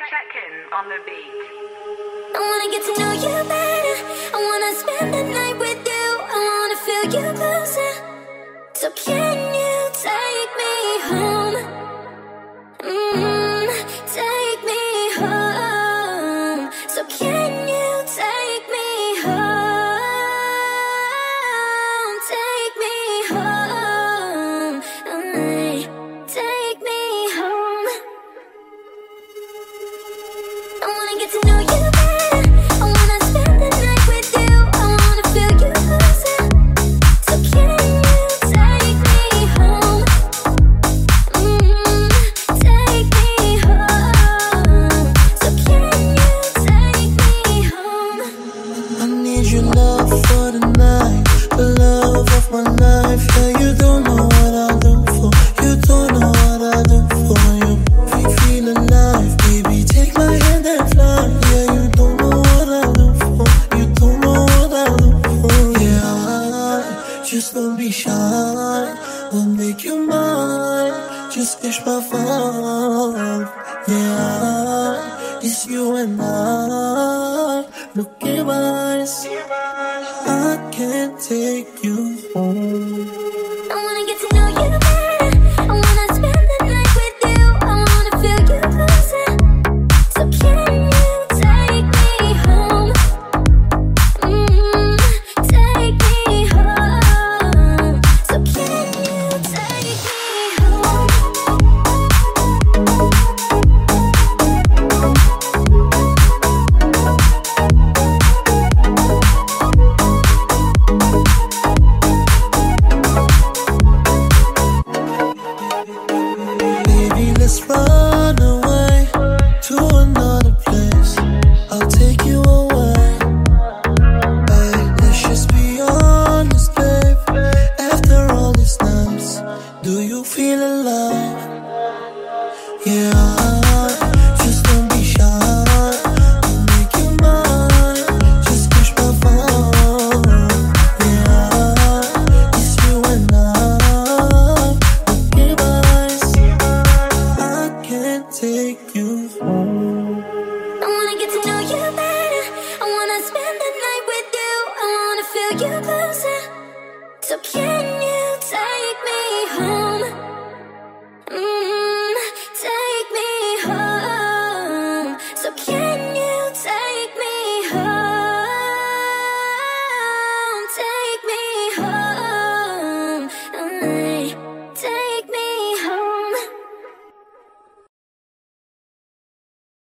Check-in on the beat. I wanna get to know you better. I wanna spend the night with you. I wanna feel you closer. So can you take me home? Take me home. So can you take me home? Take me home. Take me home. I wanna get to know you better. I wanna spend the night with you. I wanna feel you closer. So can you take me home? Take me home. So can you take me home? I need your love for the night, the love of my life. Yeah, you don't know what I'll do for you. Don't know what I'll do for you. We feel alive, baby. Take my hand and fly. Yeah, you don't know what I'll do for you. Don't know what I'll do for. Yeah, just don't be shy. I'll make you mine. Just catch my vibe. Yeah, it's you and I. Look in my eyes. I can't take you home. I wanna get to know you better. I wanna spend the night with you. I wanna feel you closer. So can you take me home? Take me home. So can you take me home? Baby, let's run away to another place. I'll take you away. Hey, let's just be honest, babe. After all these nights, do you feel alive? Yeah, just don't be shy. I'll make you mine. Just push my phone. Yeah, it's you and I. Look in my eyes. I can't take you home.